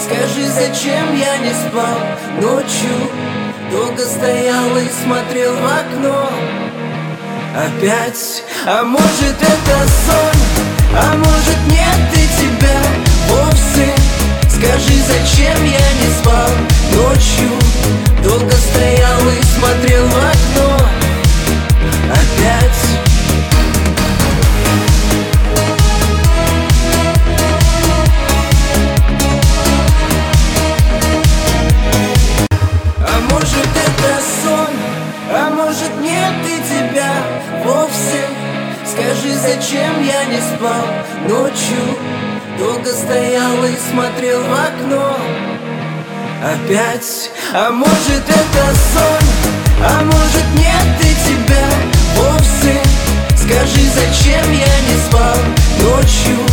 Скажи, зачем я не спал ночью? Долго стоял и смотрел в окно. Опять, а может это сон, а может нет и тебя вовсе. Скажи, зачем я не спал ночью? Долго стоял и смотрел в окно. Опять. А может это сон, а может нет и тебя вовсе. Скажи, зачем я не спал ночью? Долго стоял и смотрел в окно. Опять, а может это сон, а может нет и тебя вовсе. Скажи, зачем я не спал ночью?